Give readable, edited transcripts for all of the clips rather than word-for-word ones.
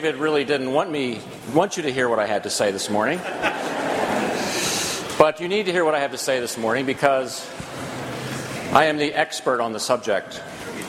David really didn't want you to hear what I had to say this morning. But you need to hear what I have to say this morning because I am the expert on the subject.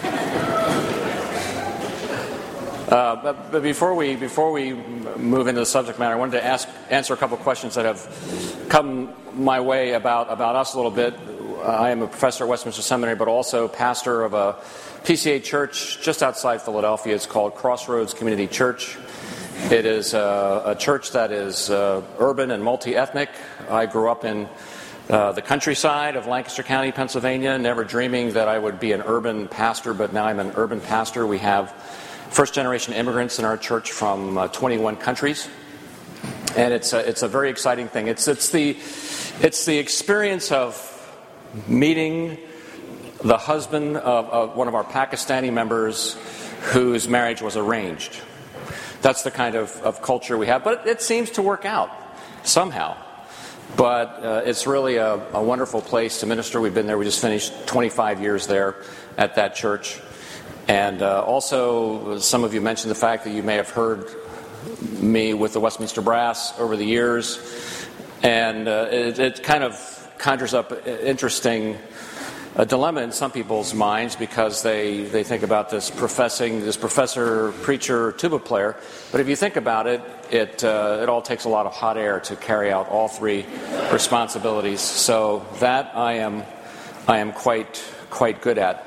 But before we move into the subject matter, I wanted to answer a couple of questions that have come my way about us a little bit. I am a professor at Westminster Seminary, but also pastor of a PCA church just outside Philadelphia. It's called Crossroads Community Church. It is a church that is urban and multi-ethnic. I grew up in the countryside of Lancaster County, Pennsylvania, never dreaming that I would be an urban pastor, but now I'm an urban pastor. We have first-generation immigrants in our church from 21 countries, and it's a very exciting thing. It's the experience of meeting the husband of one of our Pakistani members whose marriage was arranged. That's the kind of culture we have, but it seems to work out somehow. But it's really a wonderful place to minister. We've been there. We just finished 25 years there at that church. And also, some of you mentioned the fact that you may have heard me with the Westminster Brass over the years. And it kind of conjures up an interesting dilemma in some people's minds because they think about this professor, preacher, tuba player. But if you think about it, it all takes a lot of hot air to carry out all three responsibilities. So that I am quite good at.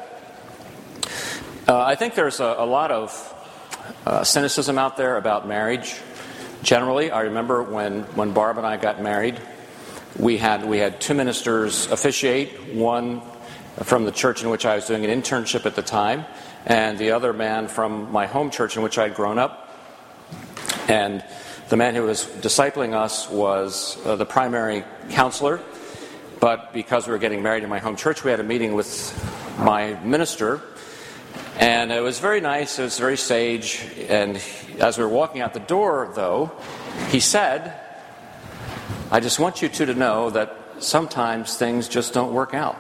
I think there's a lot of cynicism out there about marriage. Generally, I remember when Barb and I got married, we had two ministers officiate, one from the church in which I was doing an internship at the time, and the other man from my home church in which I had grown up. And the man who was discipling us was the primary counselor, but because we were getting married in my home church, we had a meeting with my minister, and it was very nice, it was very sage, and as we were walking out the door, though, he said, "I just want you two to know that sometimes things just don't work out."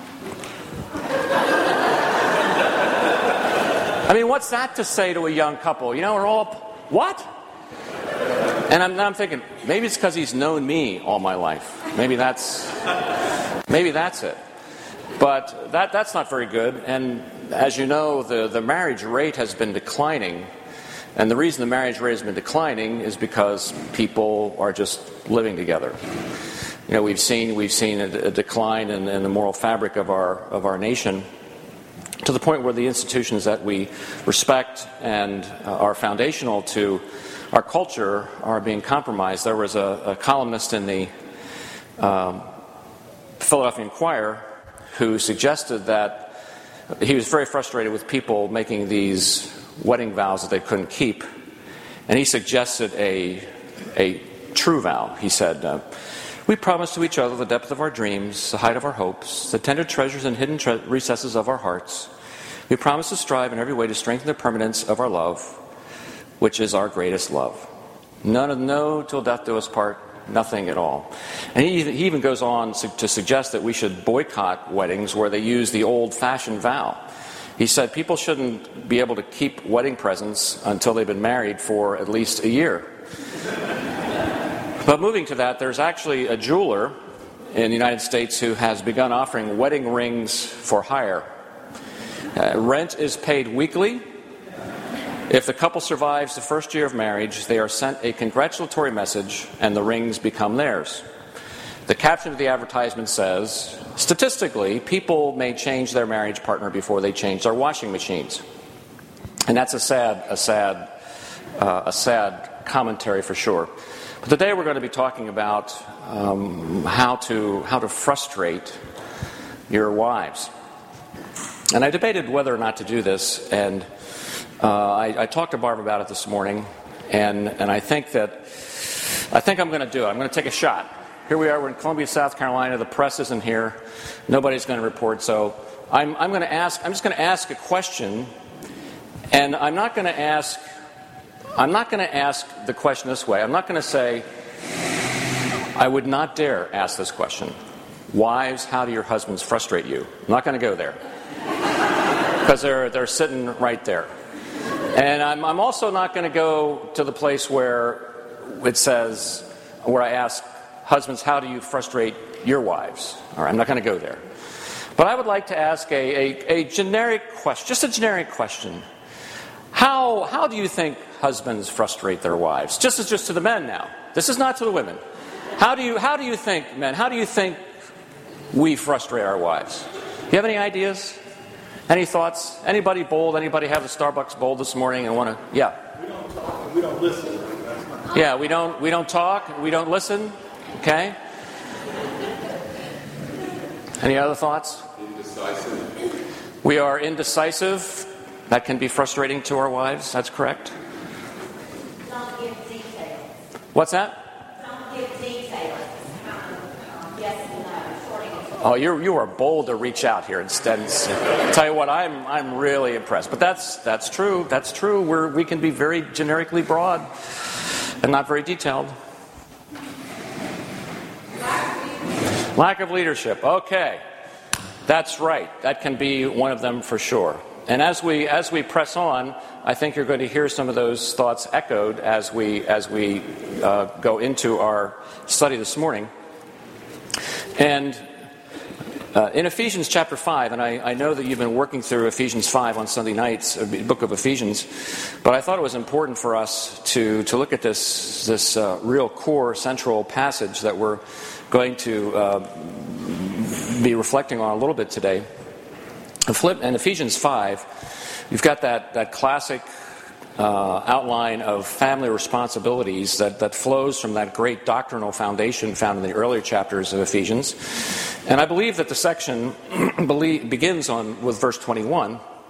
I mean, what's that to say to a young couple? You know, we're all, what? And I'm thinking, maybe it's because he's known me all my life. Maybe that's it. But that's not very good. And as you know, the marriage rate has been declining. And the reason the marriage rate has been declining is because people are just living together. You know, we've seen a decline in the moral fabric of our nation, to the point where the institutions that we respect and are foundational to our culture are being compromised. There was a columnist in the Philadelphia Inquirer who suggested that he was very frustrated with people making these wedding vows that they couldn't keep, and he suggested a true vow. He said, "We promise to each other the depth of our dreams, the height of our hopes, the tender treasures and hidden recesses of our hearts. We promise to strive in every way to strengthen the permanence of our love, which is our greatest love. No till death do us part, nothing at all." And he even goes on to suggest that we should boycott weddings where they use the old-fashioned vow. He said people shouldn't be able to keep wedding presents until they've been married for at least a year. But moving to that, there's actually a jeweler in the United States who has begun offering wedding rings for hire. Rent is paid weekly. If the couple survives the first year of marriage, they are sent a congratulatory message and the rings become theirs. The caption of the advertisement says, "Statistically, people may change their marriage partner before they change their washing machines." And that's a sad commentary for sure. But today we're going to be talking about how to frustrate your wives. And I debated whether or not to do this, and I talked to Barb about it this morning, and I think I'm going to do it. I'm going to take a shot. Here we are. We're in Columbia, South Carolina. The press isn't here. Nobody's going to report. So I'm just going to ask a question, and I'm not going to ask the question this way. I'm not going to say, I would not dare ask this question. Wives, how do your husbands frustrate you? I'm not going to go there. Because they're sitting right there. And I'm also not going to go to the place where it says, where I ask husbands, how do you frustrate your wives? All right, I'm not going to go there. But I would like to ask a generic question, just a generic question. How do you think husbands frustrate their wives? Just to the men now. This is not to the women. How do you think, men, how do you think we frustrate our wives? Do you have any ideas? Any thoughts? Anybody bold? Anybody have a Starbucks bowl this morning and want to? Yeah. We don't talk and we don't listen. Yeah, we don't talk, we don't listen. Okay. Any other thoughts? Indecisive. We are indecisive. That can be frustrating to our wives. That's correct. Don't give details. What's that? Don't give details. Yes and no. Short answer. Oh, you are bold to reach out here instead. Tell you what, I'm really impressed. But that's true. That's true. We can be very generically broad and not very detailed. Lack of leadership. Okay, that's right. That can be one of them for sure. And as we press on, I think you're going to hear some of those thoughts echoed as we go into our study this morning. And in Ephesians chapter 5, and I know that you've been working through Ephesians 5 on Sunday nights, the book of Ephesians, but I thought it was important for us to look at this real core central passage that we're going to be reflecting on a little bit today. In Ephesians 5, you've got that classic outline of family responsibilities that flows from that great doctrinal foundation found in the earlier chapters of Ephesians. And I believe that the section begins with verse 21,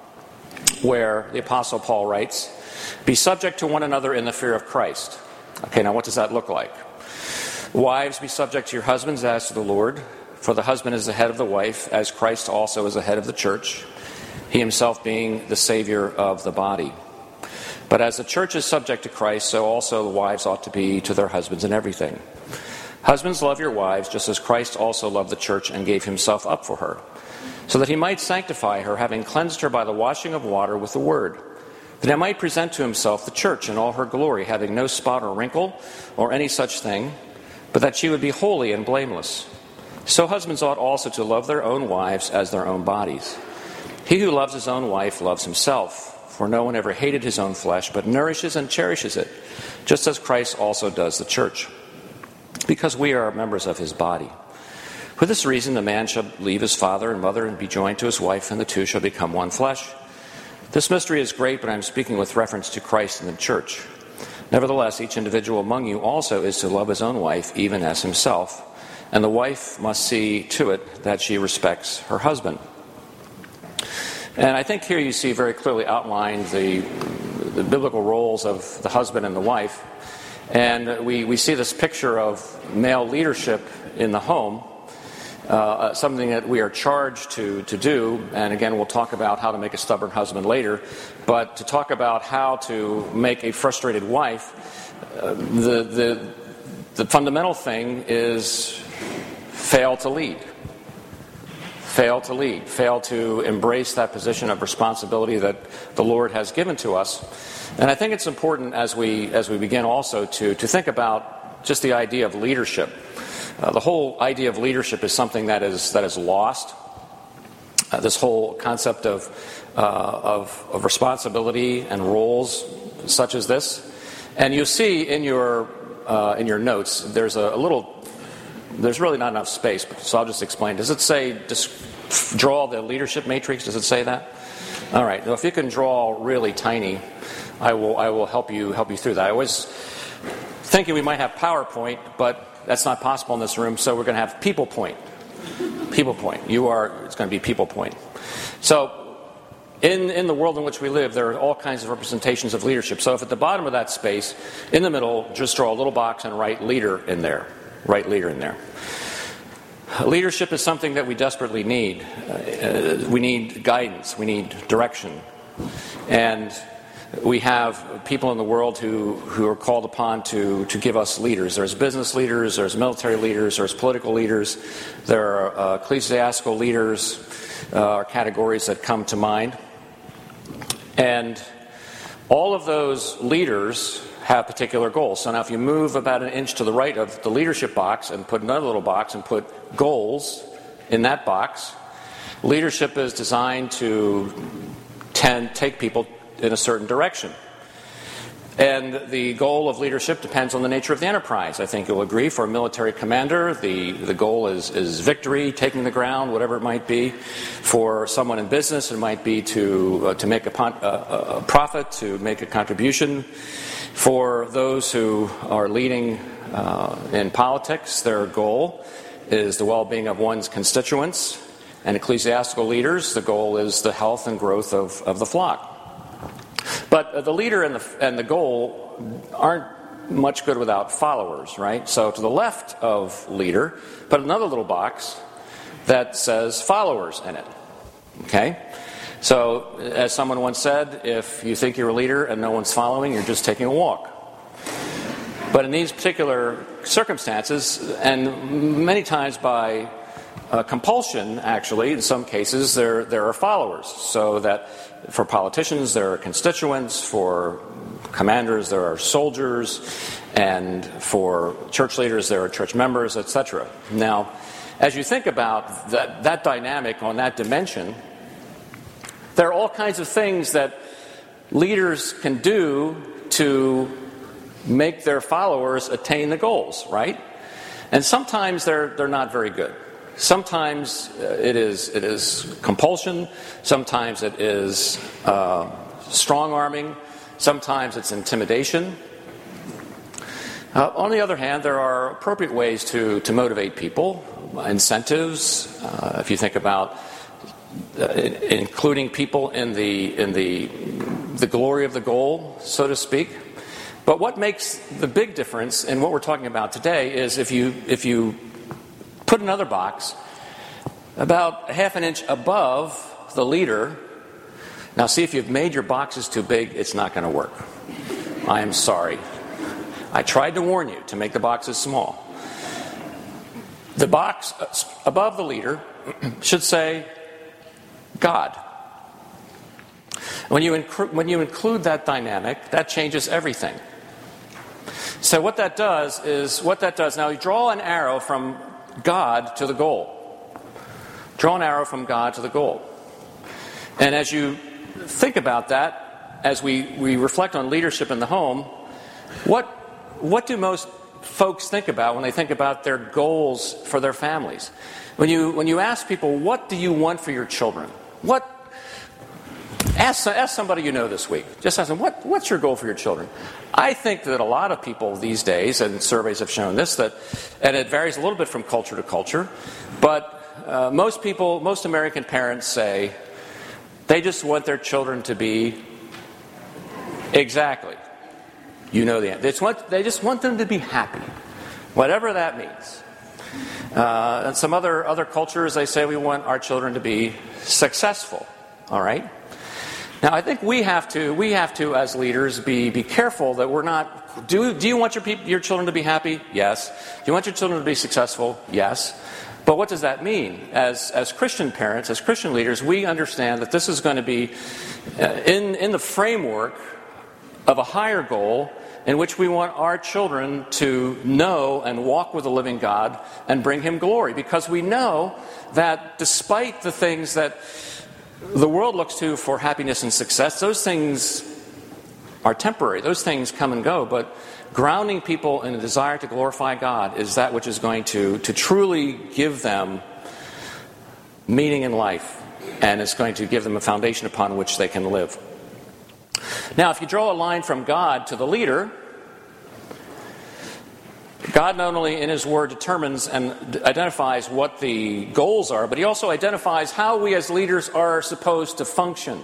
where the Apostle Paul writes, "Be subject to one another in the fear of Christ." Okay, now what does that look like? "Wives, be subject to your husbands as to the Lord. For the husband is the head of the wife, as Christ also is the head of the church, he himself being the Savior of the body. But as the church is subject to Christ, so also the wives ought to be to their husbands in everything. Husbands, love your wives, just as Christ also loved the church and gave himself up for her, so that he might sanctify her, having cleansed her by the washing of water with the word, that he might present to himself the church in all her glory, having no spot or wrinkle or any such thing, but that she would be holy and blameless. So husbands ought also to love their own wives as their own bodies. He who loves his own wife loves himself, for no one ever hated his own flesh, but nourishes and cherishes it, just as Christ also does the church, because we are members of his body. For this reason the man shall leave his father and mother and be joined to his wife, and the two shall become one flesh. This mystery is great, but I am speaking with reference to Christ and the church. Nevertheless, each individual among you also is to love his own wife, even as himself, and the wife must see to it that she respects her husband." And I think here you see very clearly outlined the biblical roles of the husband and the wife. And we see this picture of male leadership in the home, something that we are charged to do. And again, we'll talk about how to make a stubborn husband later. But to talk about how to make a frustrated wife, the fundamental thing is fail to lead. Fail to lead. Fail to embrace that position of responsibility that the Lord has given to us. And I think it's important as we begin also to think about just the idea of leadership. The whole idea of leadership is something that is lost. This whole concept of responsibility and roles such as this. And you see in your notes, there's there's really not enough space, so I'll just explain. Does it say, just draw the leadership matrix? Does it say that? All right. Well, if you can draw really tiny, I will help you through that. I was thinking we might have PowerPoint, but that's not possible in this room, so we're going to have People Point. People Point. It's going to be People Point. So in the world in which we live, there are all kinds of representations of leadership. So if at the bottom of that space, in the middle, just draw a little box and write leader in there. Write leader in there. Leadership is something that we desperately need. We need guidance. We need direction. And we have people in the world who are called upon to give us leaders. There's business leaders, there's military leaders, there's political leaders, there are ecclesiastical leaders, are categories that come to mind. And All of those leaders have particular goals. So now if you move about an inch to the right of the leadership box and put another little box and put goals in that box, leadership is designed to take people in a certain direction. And the goal of leadership depends on the nature of the enterprise. I think you'll agree, for a military commander, the goal is victory, taking the ground, whatever it might be. For someone in business, it might be to make a profit, to make a contribution. For those who are leading in politics, their goal is the well-being of one's constituents. And ecclesiastical leaders, the goal is the health and growth of the flock. But the leader and the goal aren't much good without followers, right? So to the left of leader, put another little box that says followers in it. Okay? So, as someone once said, if you think you're a leader and no one's following, you're just taking a walk. But in these particular circumstances, and many times by compulsion, actually, in some cases, there are followers. So that for politicians, there are constituents. For commanders, there are soldiers. And for church leaders, there are church members, etc. Now, as you think about that dynamic on that dimension, there are all kinds of things that leaders can do to make their followers attain the goals, right? And sometimes they're not very good. Sometimes it is compulsion. Sometimes it is strong-arming. Sometimes it's intimidation. On the other hand, there are appropriate ways to motivate people. Incentives. If you think about including people in the glory of the goal, so to speak. But what makes the big difference in what we're talking about today is if you put another box about half an inch above the leader. Now see, if you've made your boxes too big, it's not going to work. I am sorry. I tried to warn you to make the boxes small. The box above the leader should say God. When you include that dynamic, that changes everything. So what that does, now you draw an arrow from God to the goal. Draw an arrow from God to the goal. And as you think about that, as we reflect on leadership in the home, what do most folks think about when they think about their goals for their families? When you ask people, what do you want for your children? Ask somebody you know this week. Just ask them, what's your goal for your children? I think that a lot of people these days, and surveys have shown this, and it varies a little bit from culture to culture, but most American parents say they just want their children to be exactly. You know the answer. They just want them to be happy, whatever that means. And some other cultures, they say we want our children to be successful. All right. Now, I think we have to as leaders be careful that we're not. Do you want your children to be happy? Yes. Do you want your children to be successful? Yes. But what does that mean? As Christian parents, as Christian leaders, we understand that this is going to be in the framework of a higher goal in which we want our children to know and walk with the living God and bring Him glory. Because we know that despite the things that the world looks to for happiness and success, those things are temporary. Those things come and go. But grounding people in a desire to glorify God is that which is going to truly give them meaning in life. And it's going to give them a foundation upon which they can live. Now, if you draw a line from God to the leader, God not only in His Word determines and identifies what the goals are, but He also identifies how we as leaders are supposed to function.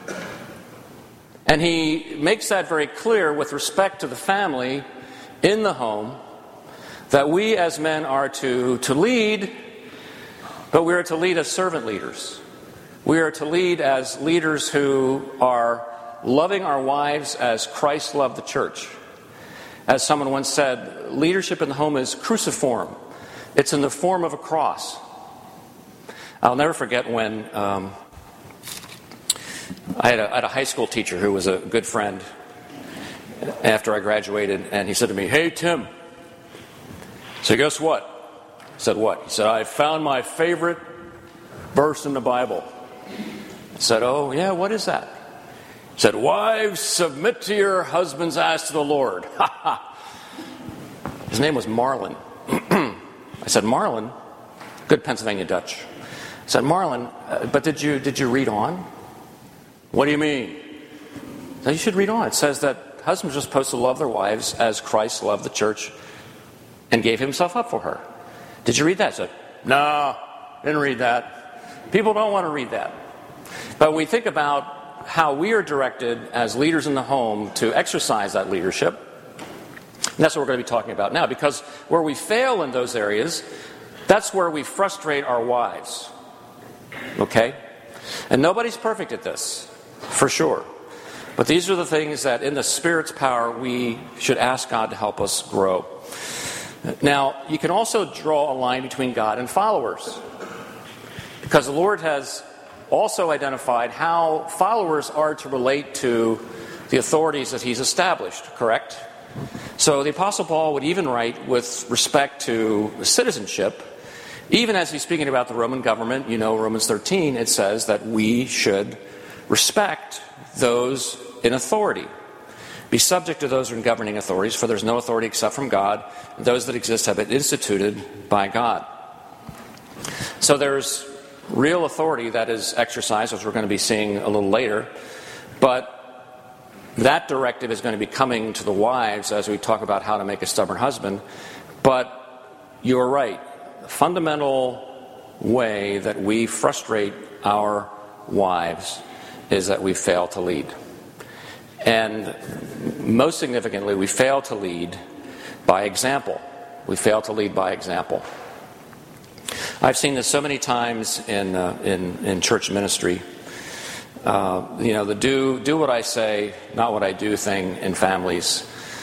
And He makes that very clear with respect to the family in the home, that we as men are to lead, but we are to lead as servant leaders. We are to lead as leaders who are loving our wives as Christ loved the church. As someone once said, leadership in the home is cruciform. It's in the form of a cross. I'll never forget when I had a high school teacher who was a good friend after I graduated, and he said to me, "Hey, Tim." So guess what? I said, "What?" He said, "I found my favorite verse in the Bible." I said, "Oh, yeah, what is that?" He said, "Wives, submit to your husbands as to the Lord." His name was Marlin. I said, "Marlin?" Good Pennsylvania Dutch. I said, "Marlin, but did you read on?" "What do you mean?" "No, you should read on. It says that husbands are supposed to love their wives as Christ loved the church and gave himself up for her. Did you read that?" I said, "No, didn't read that." People don't want to read that. But we think about how we are directed as leaders in the home to exercise that leadership. And that's what we're going to be talking about now, because where we fail in those areas, that's where we frustrate our wives. Okay? And nobody's perfect at this, for sure. But these are the things that in the Spirit's power we should ask God to help us grow. Now, you can also draw a line between God and followers, because the Lord has also identified how followers are to relate to the authorities that he's established, correct? So the Apostle Paul would even write with respect to citizenship, even as he's speaking about the Roman government. You know, Romans 13, it says that we should respect those in authority. Be subject to those in governing authorities, for there's no authority except from God. Those that exist have been instituted by God. So there's real authority that is exercised, which we're going to be seeing a little later. But that directive is going to be coming to the wives as we talk about how to make a stubborn husband. But you're right. The fundamental way that we frustrate our wives is that we fail to lead. And most significantly, we fail to lead by example. We fail to lead by example. I've seen this so many times in church ministry. The do what I say, not what I do thing in families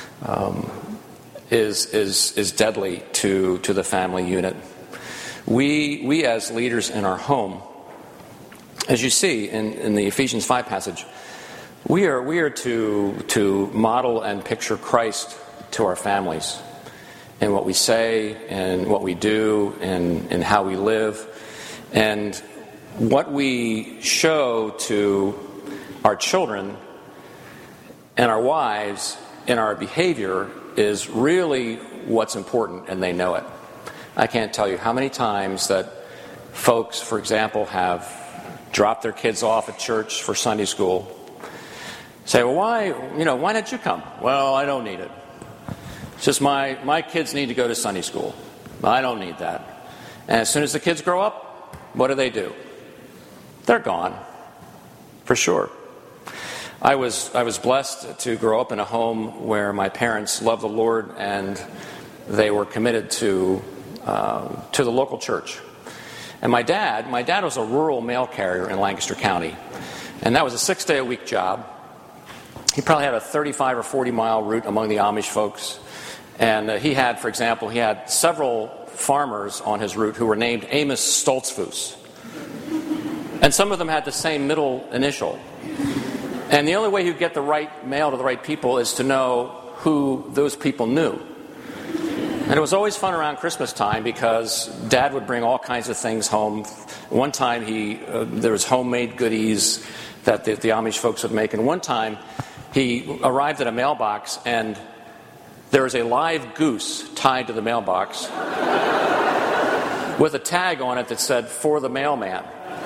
is deadly to the family unit. We as leaders in our home, as you see in the Ephesians 5 passage, we are to model and picture Christ to our families in what we say and what we do and how we live. And what we show to our children and our wives in our behavior is really what's important, and they know it. I can't tell you how many times that folks, for example, have dropped their kids off at church for Sunday school. Say, "Well, why did you come?" "Well, I don't need it. It's just my kids need to go to Sunday school. I don't need that." And as soon as the kids grow up, what do? They're gone, for sure. I was blessed to grow up in a home where my parents loved the Lord and they were committed to the local church. And my dad was a rural mail carrier in Lancaster County, and that was a 6-day-a-week job. He probably had a 35 or 40 mile route among the Amish folks. And he had several farmers on his route who were named Amos Stoltzfus. And some of them had the same middle initial. And the only way you get the right mail to the right people is to know who those people knew. And it was always fun around Christmas time because Dad would bring all kinds of things home. One time there was homemade goodies that the Amish folks would make. And one time he arrived at a mailbox and there was a live goose tied to the mailbox with a tag on it that said, "For the mailman."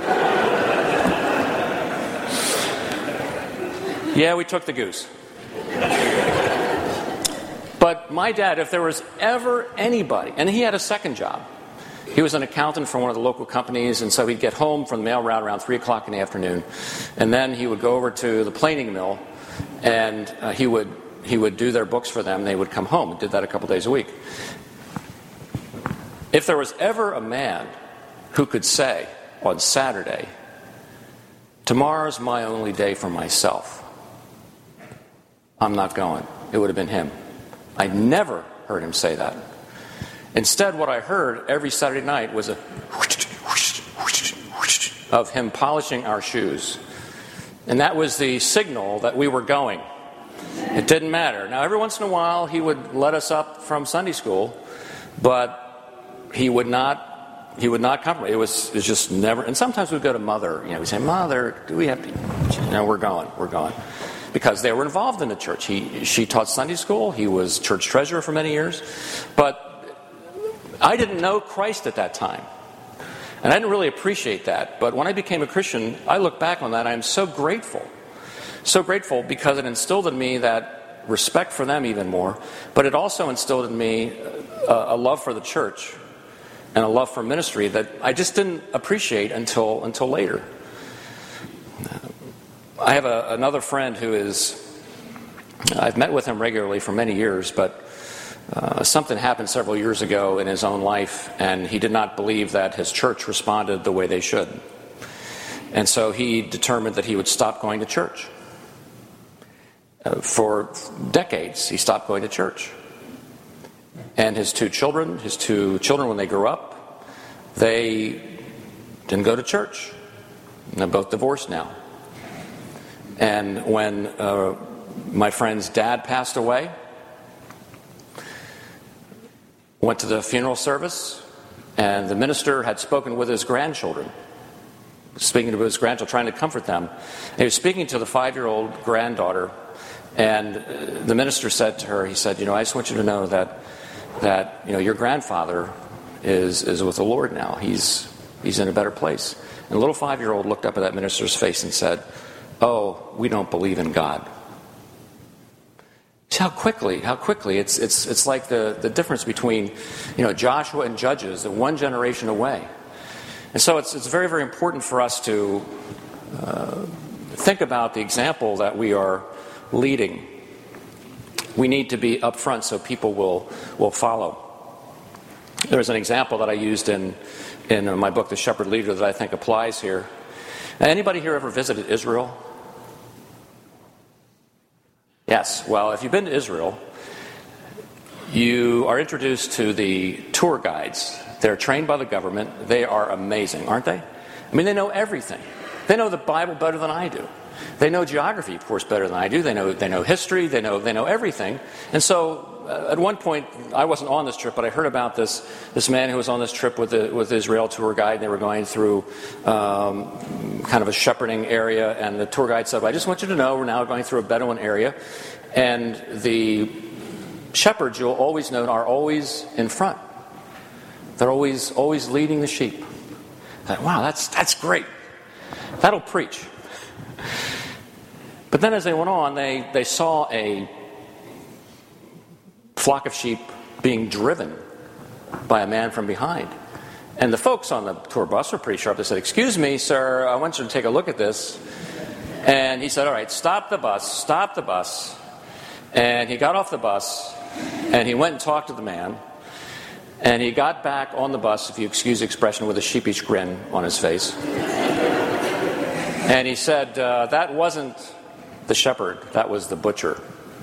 Yeah, we took the goose. But my dad, if there was ever anybody, and he had a second job. He was an accountant for one of the local companies, and so he'd get home from the mail route around 3 o'clock in the afternoon. And then he would go over to the planing mill, and he would do their books for them. They would come home. He did that a couple days a week. If there was ever a man who could say on Saturday, "Tomorrow's my only day for myself, I'm not going," it would have been him. I never heard him say that. Instead, what I heard every Saturday night was a whoosh, whoosh, whoosh, whoosh of him polishing our shoes And that was the signal that we were going. It didn't matter. Now, every once in a while, he would let us up from Sunday school, but he would not compromise. It was just never. And sometimes we'd go to Mother. We'd say, Mother, do we have to? No, we're going. Because they were involved in the church. She taught Sunday school. He was church treasurer for many years. But I didn't know Christ at that time. And I didn't really appreciate that. But when I became a Christian, I look back on that. I am so grateful. So grateful because it instilled in me that respect for them even more. But it also instilled in me a love for the church and a love for ministry that I just didn't appreciate until later. I have another friend who I've met with him regularly for many years, but something happened several years ago in his own life, and he did not believe that his church responded the way they should. And so he determined that he would stop going to church. For decades, he stopped going to church. And his two children when they grew up, they didn't go to church. And they're both divorced now. And when my friend's dad passed away, went to the funeral service, and the minister had spoken with his grandchildren, trying to comfort them. And he was speaking to the 5-year-old granddaughter, and the minister said to her, he said, I just want you to know that your grandfather is with the Lord now. He's in a better place. And the little 5-year-old looked up at that minister's face and said, "Oh, we don't believe in God." See how quickly it's like the difference between Joshua and Judges, one generation away. And so it's very, very important for us to think about the example that we are leading. We need to be upfront so people will follow. There's an example that I used in my book, The Shepherd Leader, that I think applies here. Anybody here ever visited Israel? Yes. Well, if you've been to Israel, you are introduced to the tour guides. They're trained by the government. They are amazing, aren't they? I mean, they know everything. They know the Bible better than I do. They know geography, of course, better than I do. They know history. They know everything. And so, at one point, I wasn't on this trip, but I heard about this man who was on this trip with the Israel tour guide. They were going through kind of a shepherding area, and the tour guide said, "I just want you to know we're now going through a Bedouin area, and the shepherds, you'll always know, are always in front. They're always leading the sheep." I thought, wow, that's great. That'll preach. But then as they went on, they saw a flock of sheep being driven by a man from behind. And the folks on the tour bus were pretty sharp. They said, "Excuse me, sir, I want you to take a look at this." And he said, "All right, stop the bus. And he got off the bus, and he went and talked to the man. And he got back on the bus, if you excuse the expression, with a sheepish grin on his face. And he said, "That wasn't the shepherd, that was the butcher."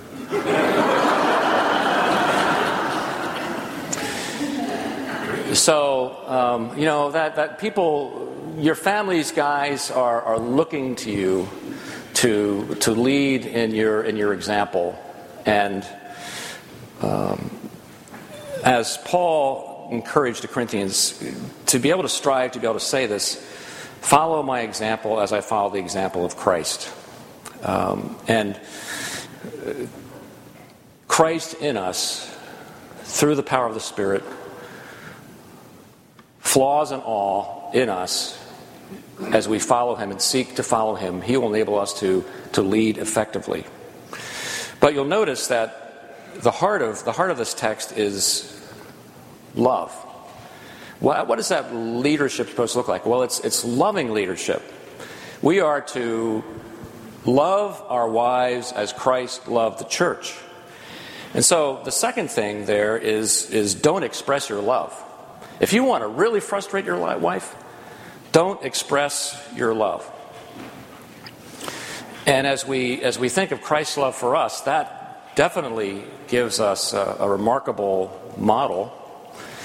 So, that people, your family's guys are looking to you to lead in your example. And as Paul encouraged the Corinthians to be able to strive, to be able to say this, follow my example as I follow the example of Christ. And Christ in us, through the power of the Spirit, flaws and all in us, as we follow him and seek to follow him, he will enable us to lead effectively. But you'll notice that the heart of this text is love. What is that leadership supposed to look like? Well, it's loving leadership. We are to love our wives as Christ loved the church. And so the second thing there is don't express your love. If you want to really frustrate your wife, don't express your love. And as we think of Christ's love for us, that definitely gives us a remarkable model.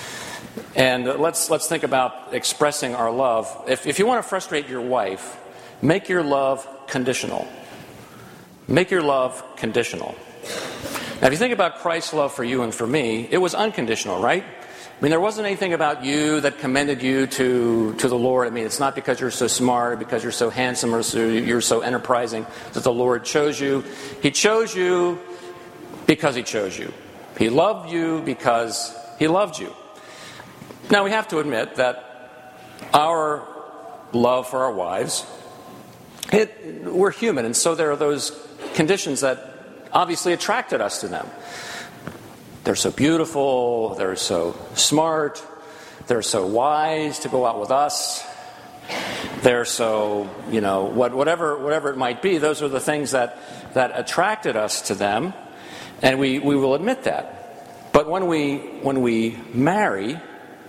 And let's think about expressing our love. If you want to frustrate your wife, make your love conditional. Make your love conditional. Now, if you think about Christ's love for you and for me, it was unconditional, right? I mean, there wasn't anything about you that commended you to the Lord. I mean, it's not because you're so smart, or because you're so handsome, or you're so enterprising that the Lord chose you. He chose you because He chose you. He loved you because He loved you. Now, we have to admit that our love for our wives, we're human, and so there are those conditions that obviously attracted us to them. They're so beautiful, they're so smart, they're so wise to go out with us, they're so, whatever it might be, those are the things that attracted us to them, and we will admit that. But when we marry,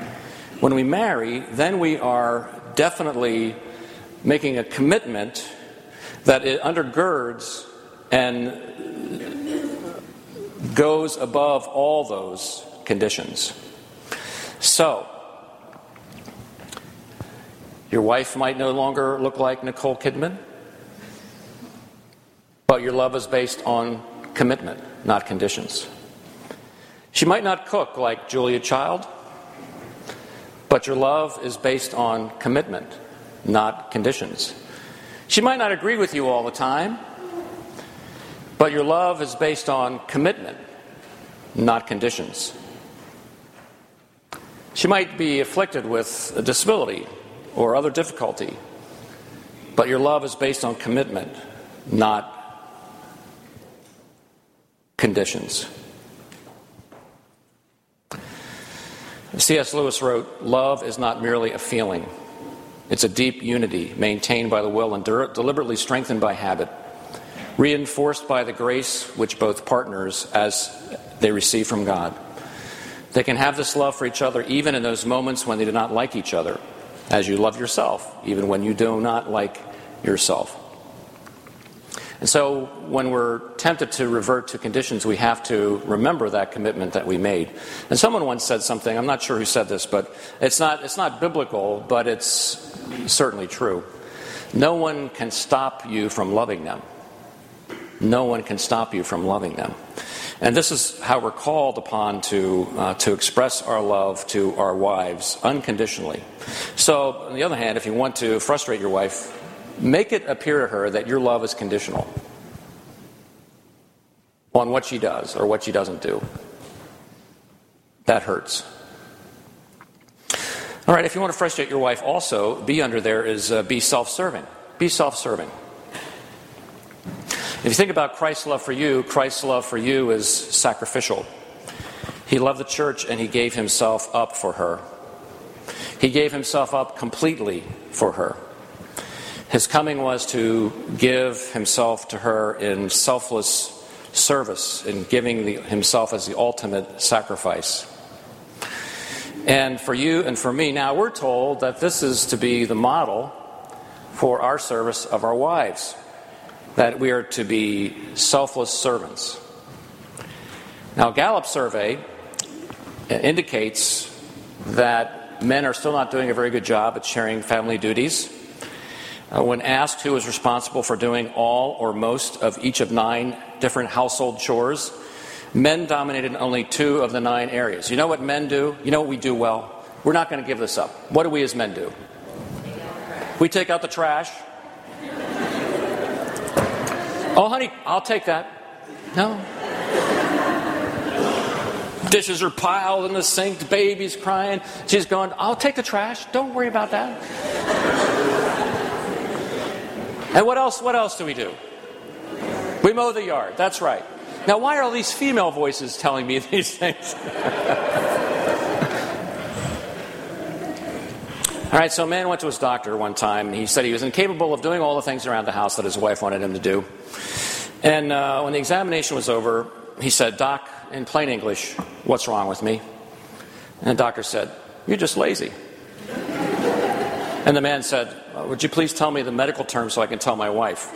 then we are definitely making a commitment that it undergirds and goes above all those conditions. So, your wife might no longer look like Nicole Kidman, but your love is based on commitment, not conditions. She might not cook like Julia Child, but your love is based on commitment, not conditions. She might not agree with you all the time, but your love is based on commitment, not conditions. She might be afflicted with a disability or other difficulty, but your love is based on commitment, not conditions. C.S. Lewis wrote, "Love is not merely a feeling. It's a deep unity maintained by the will and deliberately strengthened by habit, reinforced by the grace which both partners as they receive from God. They can have this love for each other even in those moments when they do not like each other, as you love yourself, even when you do not like yourself." And so when we're tempted to revert to conditions, we have to remember that commitment that we made. And someone once said something, I'm not sure who said this, but it's not biblical, but it's certainly true. No one can stop you from loving them. No one can stop you from loving them. And this is how we're called upon to express our love to our wives unconditionally. So, on the other hand, if you want to frustrate your wife, make it appear to her that your love is conditional on what she does or what she doesn't do. That hurts. All right, if you want to frustrate your wife also, be under there is be self-serving. Be self-serving. If you think about Christ's love for you is sacrificial. He loved the church and He gave Himself up for her. He gave Himself up completely for her. His coming was to give Himself to her in selfless service, in giving Himself as the ultimate sacrifice. And for you and for me, now we're told that this is to be the model for our service of our wives, that we are to be selfless servants. Now, a Gallup survey indicates that men are still not doing a very good job at sharing family duties. When asked who was responsible for doing all or most of each of 9 different household chores, men dominated only 2 of the 9 areas. You know what men do? You know what we do well? We're not going to give this up. What do we as men do? We take out the trash. Oh, honey, I'll take that. No. Dishes are piled in the sink, the baby's crying. She's going, I'll take the trash. Don't worry about that. And what else do we do? We mow the yard. That's right. Now, why are all these female voices telling me these things? All right, so a man went to his doctor one time, and he said he was incapable of doing all the things around the house that his wife wanted him to do. And when the examination was over, he said, "Doc, in plain English, what's wrong with me?" And the doctor said, "You're just lazy." And the man said, "Would you please tell me the medical term so I can tell my wife?"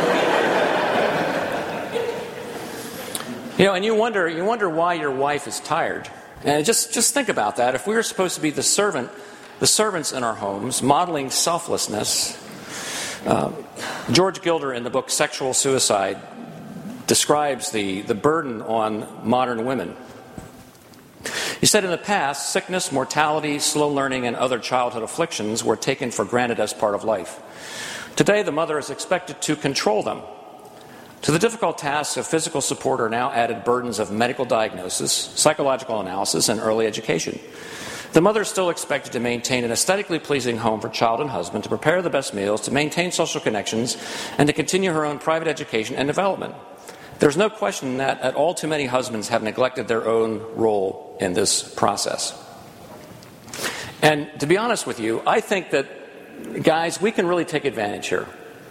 And you wonder why your wife is tired. And just think about that. If we were supposed to be the servants in our homes, modeling selflessness, George Gilder, in the book Sexual Suicide, describes the burden on modern women. He said, in the past, sickness, mortality, slow learning, and other childhood afflictions were taken for granted as part of life. Today, the mother is expected to control them. To the difficult tasks of physical support are now added burdens of medical diagnosis, psychological analysis, and early education. The mother is still expected to maintain an aesthetically pleasing home for child and husband, to prepare the best meals, to maintain social connections, and to continue her own private education and development. There's no question that all too many husbands have neglected their own role in this process. And to be honest with you, I think that, guys, we can really take advantage here.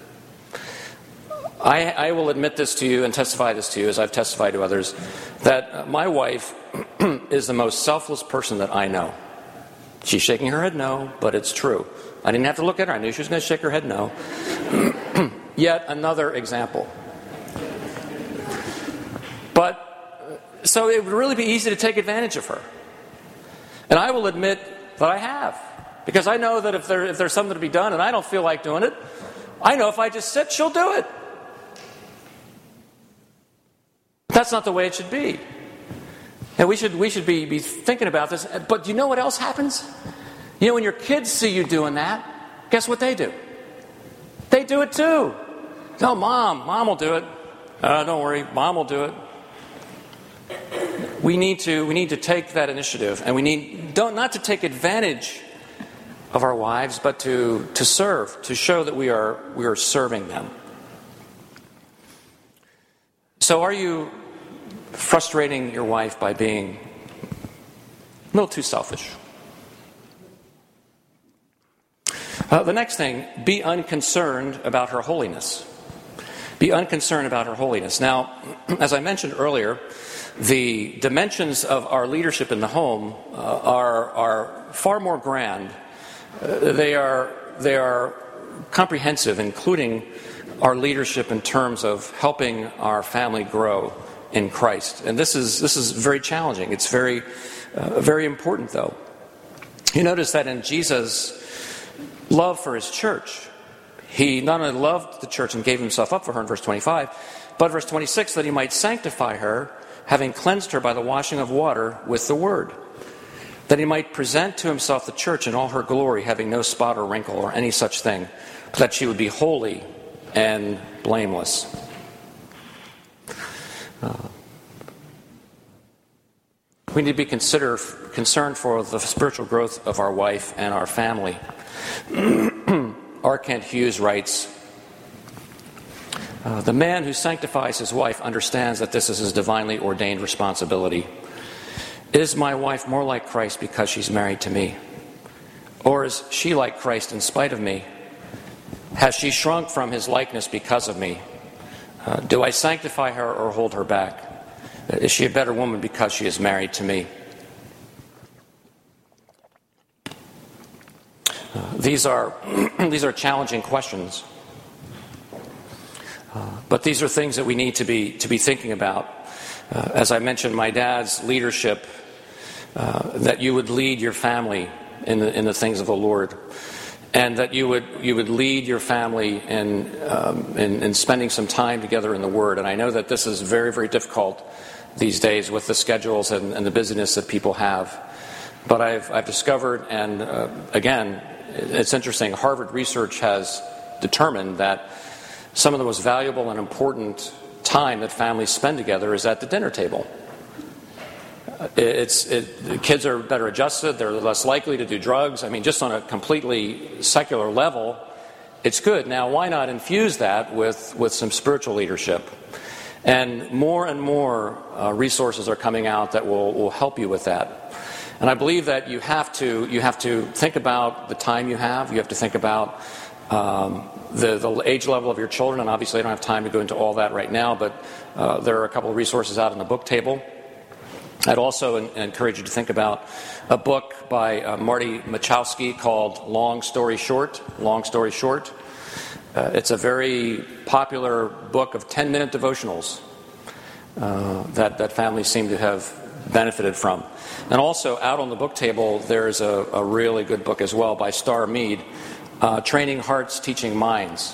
I will admit this to you and testify this to you, as I've testified to others, that my wife is the most selfless person that I know. She's shaking her head no, but it's true. I didn't have to look at her. I knew she was going to shake her head no. Yet another example. But, so it would really be easy to take advantage of her. And I will admit that I have. Because I know that if there's something to be done and I don't feel like doing it, I know if I just sit, she'll do it. That's not the way it should be. And we should be thinking about this. But you know what else happens? You know, when your kids see you doing that, guess what they do? They do it too. No, Mom will do it. Don't worry, Mom will do it. We need to take that initiative, and we need not to take advantage of our wives, but to serve, to show that we are serving them. So are you frustrating your wife by being a little too selfish? The next thing, be unconcerned about her holiness. Be unconcerned about her holiness. Now, as I mentioned earlier, the dimensions of our leadership in the home are far more grand. They are comprehensive, including our leadership in terms of helping our family grow in Christ. And this is very challenging. It's very important, though. You notice that in Jesus' love for his church, he not only loved the church and gave himself up for her in verse 25, but verse 26, that he might sanctify her, having cleansed her by the washing of water with the word, that he might present to himself the church in all her glory, having no spot or wrinkle or any such thing, but that she would be holy and blameless. We need to be concerned for the spiritual growth of our wife and our family. R. Kent Hughes writes, the man who sanctifies his wife understands that this is his divinely ordained responsibility. Is my wife more like Christ because she's married to me? Or is she like Christ in spite of me? Has she shrunk from his likeness because of me? Do I sanctify her or hold her back? Is she a better woman because she is married to me? These are challenging questions, but these are things that we need to be thinking about. As I mentioned, my dad's leadership, that you would lead your family in the things of the Lord, and that you would lead your family in spending some time together in the Word. And I know that this is very, very difficult these days with the schedules and the busyness that people have. But I've discovered, and again, it's interesting, Harvard research has determined that some of the most valuable and important time that families spend together is at the dinner table. Kids are better adjusted, they're less likely to do drugs. I mean, just on a completely secular level, it's good. Now, why not infuse that with some spiritual leadership? And more resources are coming out that will help you with that. And I believe that you have to think about the time you have. You have to think about the age level of your children. And obviously I don't have time to go into all that right now, but there are a couple of resources out on the book table. I'd also encourage you to think about a book by Marty Machowski called Long Story Short. Long Story Short. It's a very popular book of 10-minute devotionals that families seem to have benefited from. And also out on the book table, there's a really good book as well by Star Mead training hearts, teaching minds.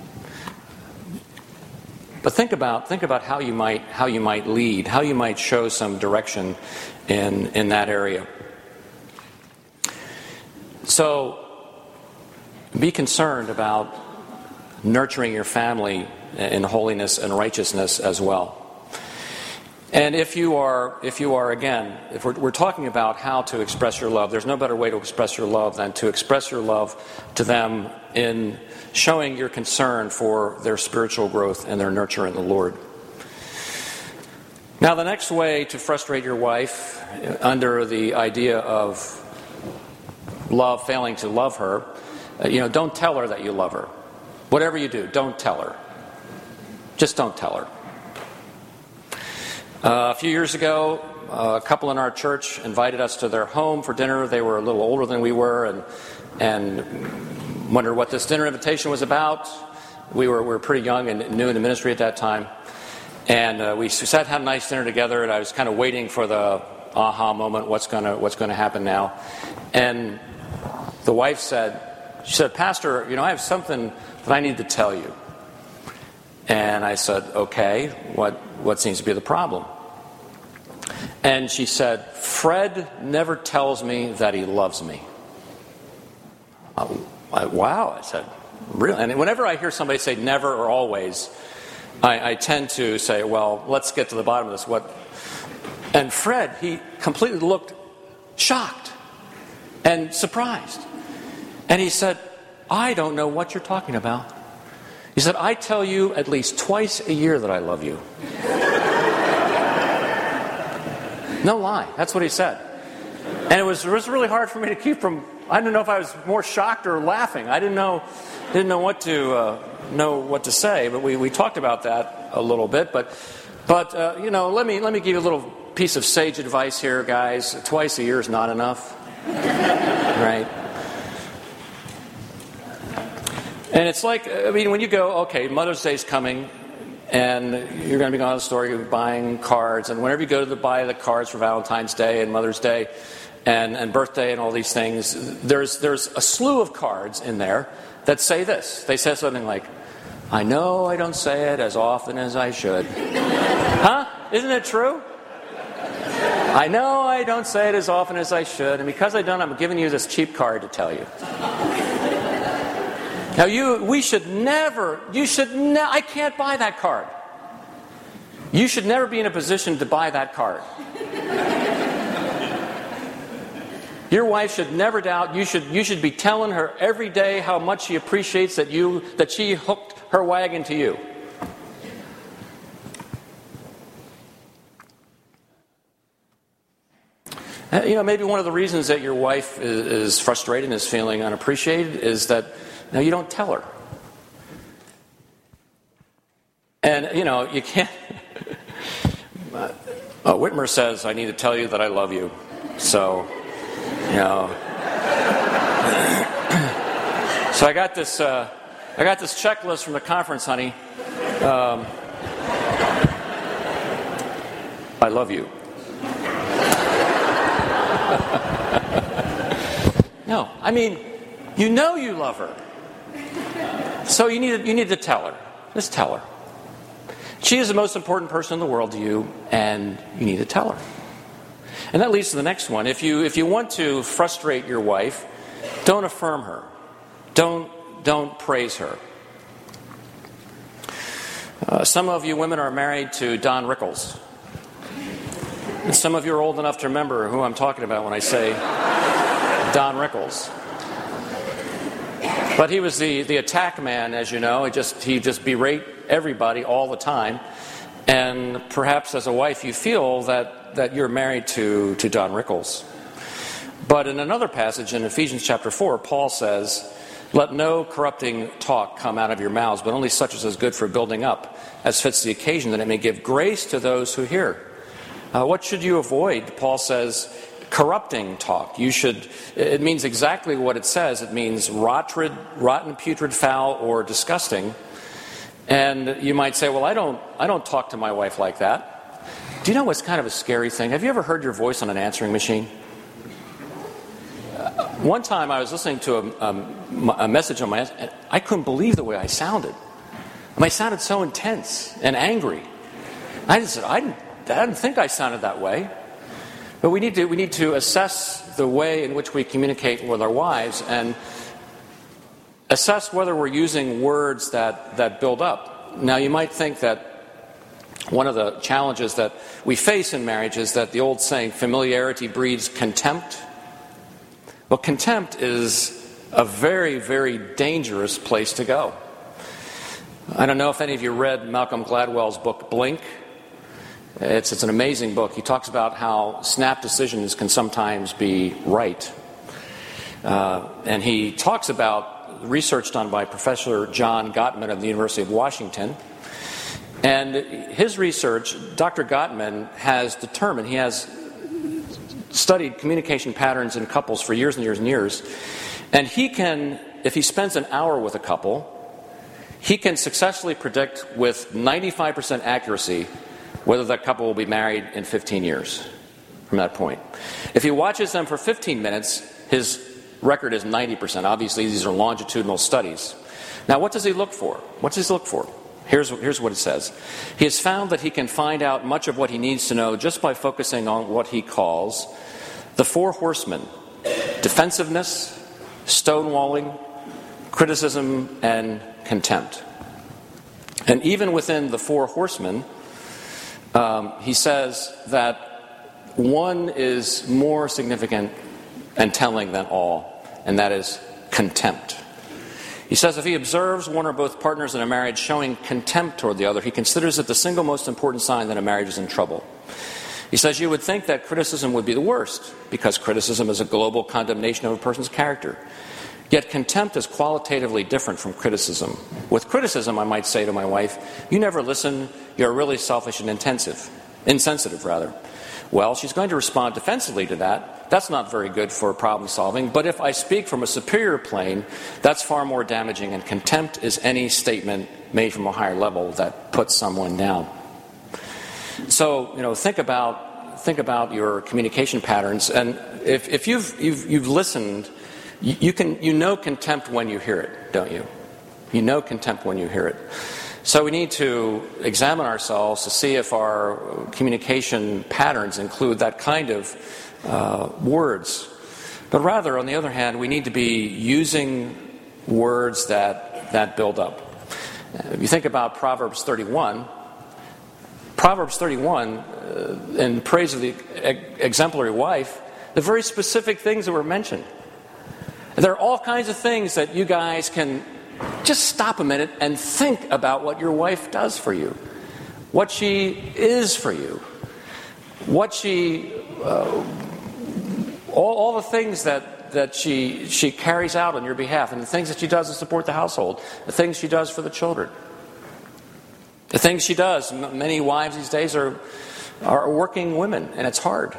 But think about how you might lead, how you might show some direction in that area. So be concerned about nurturing your family in holiness and righteousness as well. And if we're talking about how to express your love, there's no better way to express your love than to express your love to them in showing your concern for their spiritual growth and their nurture in the Lord. Now, the next way to frustrate your wife under the idea of love, failing to love her, don't tell her that you love her. Whatever you do, don't tell her. Just don't tell her. A few years ago, a couple in our church invited us to their home for dinner. They were a little older than we were and wondered what this dinner invitation was about. We were pretty young and new in the ministry at that time. And we sat and had a nice dinner together, and I was kind of waiting for the aha moment, what's going to happen now. And the wife said, "Pastor, I have something that I need to tell you." And I said, "Okay, what seems to be the problem?" And she said, "Fred never tells me that he loves me." Wow, I said, "Really?" And whenever I hear somebody say never or always, I tend to say, well, let's get to the bottom of this. And Fred, he completely looked shocked and surprised. And he said, "I don't know what you're talking about." He said, "I tell you at least twice a year that I love you." No lie. That's what he said. And it was really hard for me to keep from, I didn't know if I was more shocked or laughing. I didn't know what to say, but we talked about that a little bit. But let me give you a little piece of sage advice here, guys. Twice a year is not enough. Right? And it's like, when you go, okay, Mother's Day's coming, and you're going to be going on the store, you're buying cards, and whenever you go to buy the cards for Valentine's Day and Mother's Day and birthday and all these things, there's a slew of cards in there that say this. They say something like, "I know I don't say it as often as I should." Huh? Isn't it true? "I know I don't say it as often as I should, and because I don't, I'm giving you this cheap card to tell you." Now I can't buy that card. You should never be in a position to buy that card. Your wife should never doubt. You should be telling her every day how much she appreciates that she hooked her wagon to you. Maybe one of the reasons that your wife is frustrated and is feeling unappreciated is that you don't tell her. And, you can't... Whitmer says, "I need to tell you that I love you." So, So I got this checklist from the conference, honey. I love you. No, you love her. So you need to tell her. Just tell her. She is the most important person in the world to you, and you need to tell her. And that leads to the next one. If you want to frustrate your wife, don't affirm her. Don't praise her. Some of you women are married to Don Rickles. And some of you are old enough to remember who I'm talking about when I say Don Rickles. But he was the attack man, as you know. He just berate everybody all the time. And perhaps as a wife you feel that you're married to Don Rickles. But in another passage in Ephesians chapter 4, Paul says, "Let no corrupting talk come out of your mouths, but only such as is good for building up, as fits the occasion, that it may give grace to those who hear." What should you avoid? Paul says, corrupting talk. It means exactly what it says. It means rotten, putrid, foul, or disgusting. And you might say, "Well, I don't talk to my wife like that." Do you know what's kind of a scary thing? Have you ever heard your voice on an answering machine? One time I was listening to a message on my, and I couldn't believe the way I sounded. I sounded so intense and angry. I just said, I didn't think I sounded that way. But we need to assess the way in which we communicate with our wives and assess whether we're using words that build up. Now, you might think that one of the challenges that we face in marriage is that the old saying, familiarity breeds contempt. Well, contempt is a very, very dangerous place to go. I don't know if any of you read Malcolm Gladwell's book, Blink. It's an amazing book. He talks about how snap decisions can sometimes be right. And he talks about research done by Professor John Gottman of the University of Washington. And his research, Dr. Gottman has determined, he has studied communication patterns in couples for years and years and years. And he can, if he spends an hour with a couple, he can successfully predict with 95% accuracy whether that couple will be married in 15 years from that point. If he watches them for 15 minutes, his record is 90%. Obviously, these are longitudinal studies. Now, what does he look for? What does he look for? Here's what it says. He has found that he can find out much of what he needs to know just by focusing on what he calls the four horsemen: defensiveness, stonewalling, criticism, and contempt. And even within the four horsemen, he says that one is more significant and telling than all, and that is contempt. He says if he observes one or both partners in a marriage showing contempt toward the other, he considers it the single most important sign that a marriage is in trouble. He says you would think that criticism would be the worst, because criticism is a global condemnation of a person's character. Yet contempt is qualitatively different from criticism. With criticism, I might say to my wife, you never listen, you're really selfish and insensitive. Well, she's going to respond defensively to that. That's not very good for problem solving. But if I speak from a superior plane, that's far more damaging. And contempt is any statement made from a higher level that puts someone down. So, think about your communication patterns. And if you've listened, you know contempt when you hear it, don't you? You know contempt when you hear it. So we need to examine ourselves to see if our communication patterns include that kind of words. But rather, on the other hand, we need to be using words that build up. If you think about Proverbs 31, in praise of the exemplary wife, the very specific things that were mentioned. There are all kinds of things that you guys can just stop a minute and think about what your wife does for you, what she is for you, what she, all the things that she carries out on your behalf, and the things that she does to support the household, the things she does for the children, the things she does. Many wives these days are working women, and it's hard.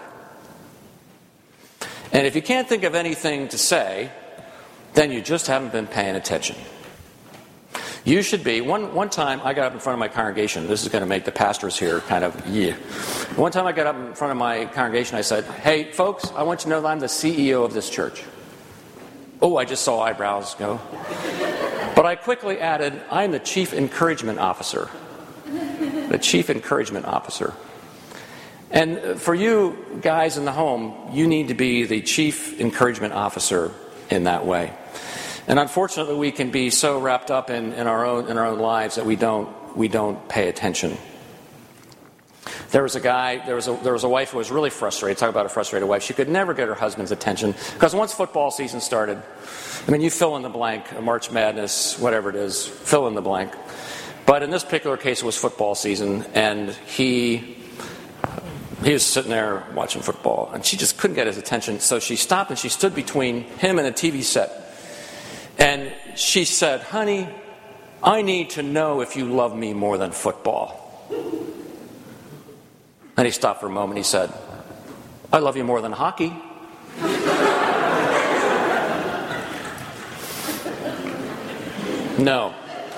And if you can't think of anything to say, then you just haven't been paying attention. You should be. One time I got up in front of my congregation. This is going to make the pastors here kind of, yeah. One time I got up in front of my congregation. I said, hey, folks, I want you to know that I'm the CEO of this church. Oh, I just saw eyebrows go. But I quickly added, I'm the chief encouragement officer. The chief encouragement officer. And for you guys in the home, you need to be the chief encouragement officer in that way. And unfortunately, we can be so wrapped up in our own lives that we don't pay attention. There was a wife who was really frustrated. Talk about a frustrated wife. She could never get her husband's attention because once football season started, you fill in the blank, March Madness, whatever it is, fill in the blank. But in this particular case, it was football season, and he was sitting there watching football, and she just couldn't get his attention. So she stopped and she stood between him and a TV set. And she said, honey, I need to know if you love me more than football. And he stopped for a moment. He said, I love you more than hockey. No.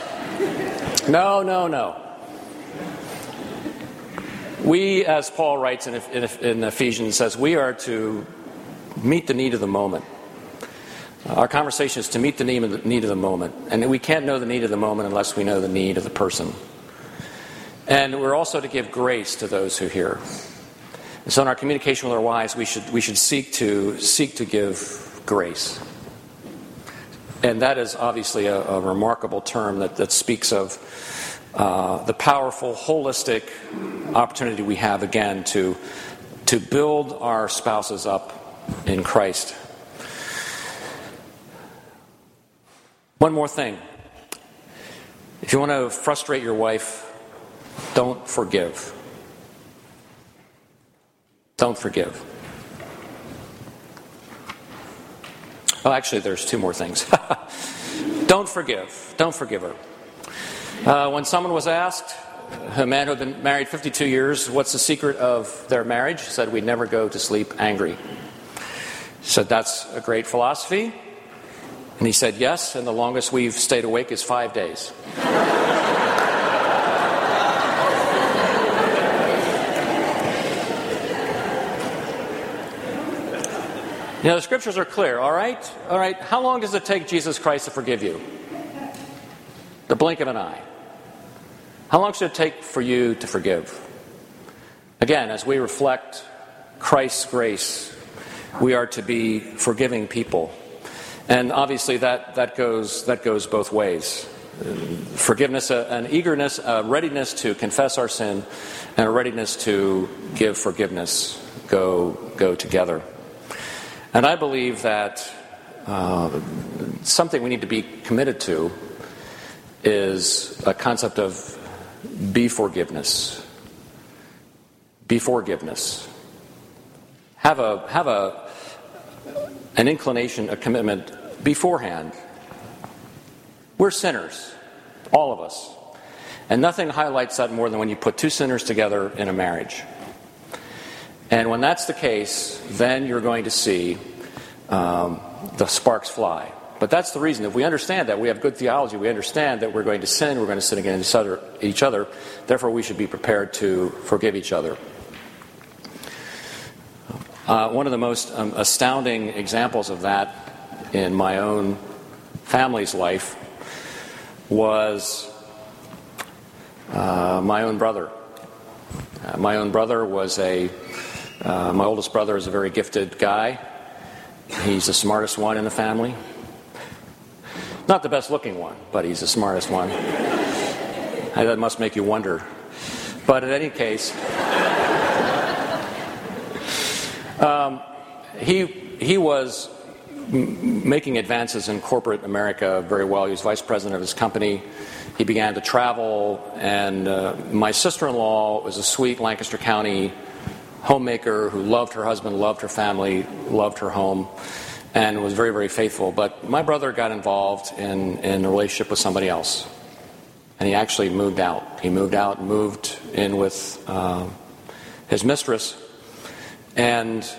We, as Paul writes in Ephesians, says we are to meet the need of the moment. Our conversation is to meet the need of the moment. And we can't know the need of the moment unless we know the need of the person. And we're also to give grace to those who hear. And so in our communication with our wives, we should seek to give grace. And that is obviously a remarkable term that speaks of the powerful, holistic opportunity we have, again, to build our spouses up in Christ. One more thing. If you want to frustrate your wife, don't forgive. Don't forgive. Oh, actually, there's two more things. Don't forgive. Don't forgive her. When someone was asked, a man who had been married 52 years, what's the secret of their marriage? He said, we'd never go to sleep angry. He said, that's a great philosophy. And he said, yes, and the longest we've stayed awake is 5 days. You know, the scriptures are clear, all right? All right, how long does it take Jesus Christ to forgive you? The blink of an eye. How long should it take for you to forgive? Again, as we reflect Christ's grace, we are to be forgiving people. And obviously that goes both ways. Forgiveness, an eagerness, a readiness to confess our sin, and a readiness to give forgiveness go together. And I believe that something we need to be committed to is a concept of be forgiveness. Be forgiveness. Have an inclination, a commitment beforehand. We're sinners, all of us. And nothing highlights that more than when you put two sinners together in a marriage. And when that's the case, then you're going to see the sparks fly. But that's the reason. If we understand that, we have good theology, we understand that we're going to sin against each other, therefore we should be prepared to forgive each other. One of the most astounding examples of that in my own family's life was my own brother. My own brother was my oldest brother is a very gifted guy. He's the smartest one in the family. Not the best looking one, but he's the smartest one. That must make you wonder. But in any case, he was making advances in corporate America very well. He was vice president of his company. He began to travel, and my sister-in-law was a sweet Lancaster County homemaker who loved her husband, loved her family, loved her home, and was very, very faithful. But my brother got involved in a relationship with somebody else, and he actually moved out. He moved in with his mistress, and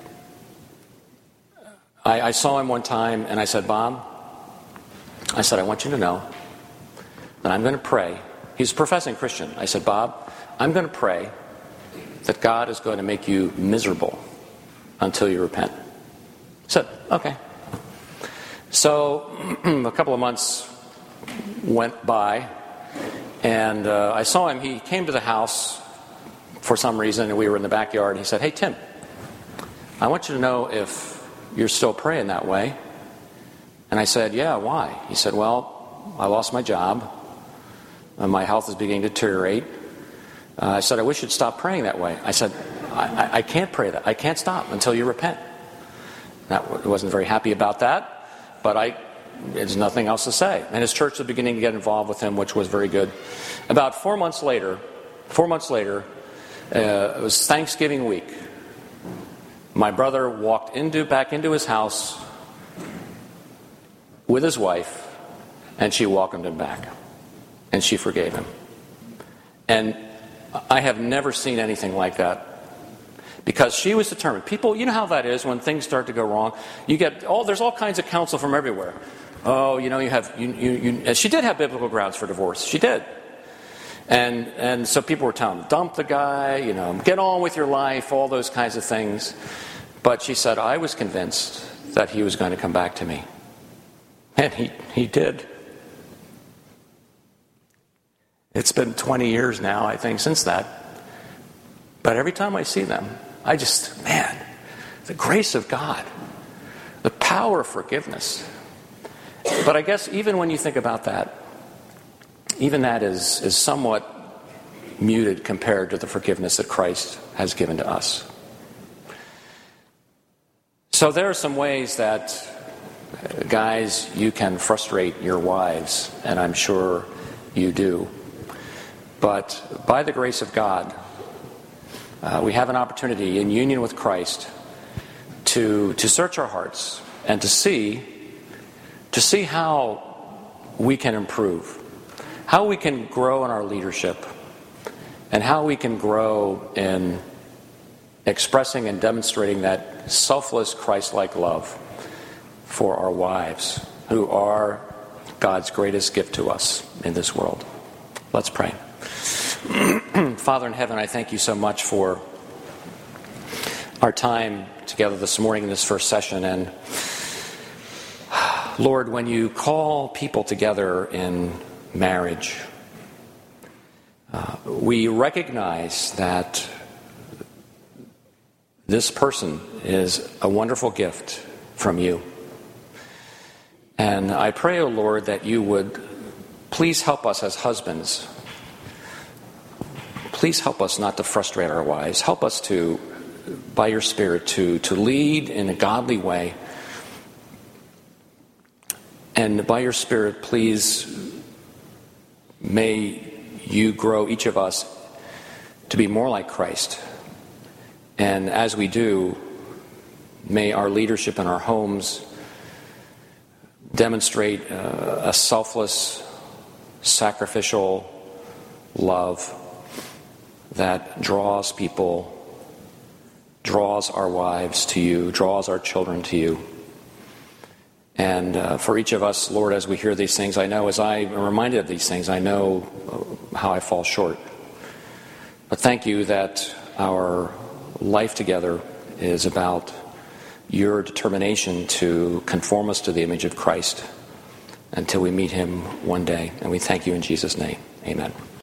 I saw him one time, and I said, Bob, I want you to know that I'm going to pray. He's a professing Christian. I said, Bob, I'm going to pray that God is going to make you miserable until you repent. He said, okay. So a couple of months went by, and I saw him. He came to the house for some reason, and we were in the backyard, and he said, hey, Tim, I want you to know if you're still praying that way. And I said, yeah, why? He said, well, I lost my job, and my health is beginning to deteriorate. I said, I wish you'd stop praying that way. I said, I can't pray that. I can't stop until you repent. I wasn't very happy about that, but there's nothing else to say. And his church was beginning to get involved with him, which was very good. About 4 months later, it was Thanksgiving week. My brother walked back into his house with his wife, and she welcomed him back. And she forgave him. And I have never seen anything like that. Because she was determined. People, you know how that is when things start to go wrong. There's all kinds of counsel from everywhere. Oh, she did have biblical grounds for divorce. She did. And so people were telling her, dump the guy, get on with your life, all those kinds of things. But she said, I was convinced that he was going to come back to me. And he did. It's been 20 years now, I think, since that. But every time I see them, I just, man, the grace of God, the power of forgiveness. But I guess even when you think about that, even that is somewhat muted compared to the forgiveness that Christ has given to us. So there are some ways that, guys, you can frustrate your wives, and I'm sure you do. But by the grace of God, we have an opportunity in union with Christ to search our hearts and to see how we can improve, how we can grow in our leadership, and how we can grow in expressing and demonstrating that selfless Christ-like love for our wives, who are God's greatest gift to us in this world. Let's pray. Father in heaven, I thank you so much for our time together this morning in this first session. And Lord, when you call people together in marriage, we recognize that this person is a wonderful gift from you. And I pray, O Lord, that you would please help us as husbands. Please help us not to frustrate our wives. Help us to, by your Spirit, to lead in a godly way. And by your Spirit, please, may you grow each of us to be more like Christ. And as we do, may our leadership in our homes demonstrate a selfless, sacrificial love that draws people, draws our wives to you, draws our children to you. And for each of us, Lord, as we hear these things, I know as I am reminded of these things, I know how I fall short. But thank you that our life together is about your determination to conform us to the image of Christ until we meet him one day. And we thank you in Jesus' name. Amen.